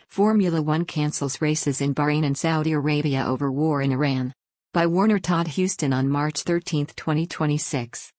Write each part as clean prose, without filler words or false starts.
Formula One cancels races in Bahrain and Saudi Arabia over war in Iran. By Warner Todd Huston on March 13, 2026.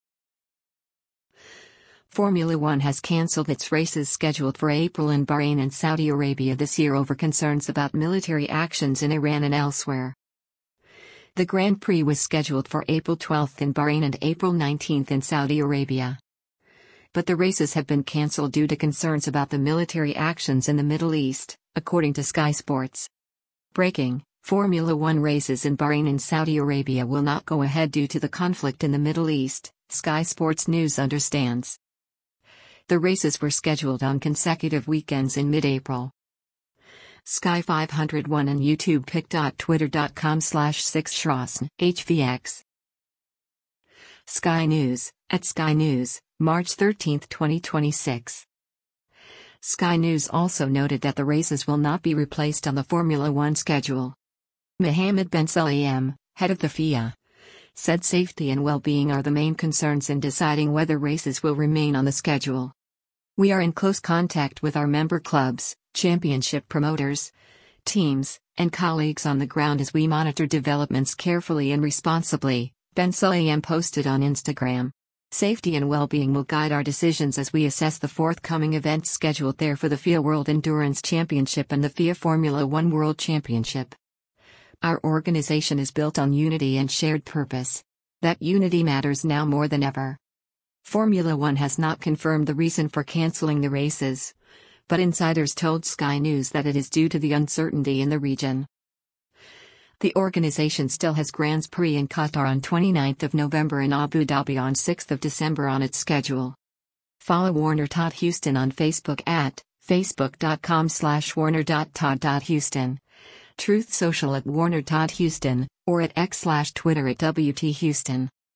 Formula One has cancelled its races scheduled for April in Bahrain and Saudi Arabia this year over concerns about military actions in Iran and elsewhere. The Grand Prix was scheduled for April 12 in Bahrain and April 19 in Saudi Arabia. But the races have been cancelled due to concerns about the military actions in the Middle East, according to Sky Sports. Breaking: Formula One races in Bahrain and Saudi Arabia will not go ahead due to the conflict in the Middle East, Sky Sports News understands. The races were scheduled on consecutive weekends in mid-April. Sky 501 and YouTube pic.twitter.com/6shrossen HVX. Sky News, at Sky News, March 13, 2026. Sky News also noted that the races will not be replaced on the Formula One schedule. Mohammed Ben Sulayem, head of the FIA, said safety and well-being are the main concerns in deciding whether races will remain on the schedule. We are in close contact with our member clubs, championship promoters, teams, and colleagues on the ground as we monitor developments carefully and responsibly, Ben Sulayem posted on Instagram. Safety and well-being will guide our decisions as we assess the forthcoming events scheduled there for the FIA World Endurance Championship and the FIA Formula One World Championship. Our organization is built on unity and shared purpose. That unity matters now more than ever. Formula One has not confirmed the reason for canceling the races, but insiders told Sky News that it is due to the uncertainty in the region. The organization still has Grand Prix in Qatar on 29 November and Abu Dhabi on 6 December on its schedule. Follow Warner Todd Huston on Facebook at facebook.com/warner.todd.huston, Truth Social at Warner Todd Huston, or at X/Twitter at WT Huston.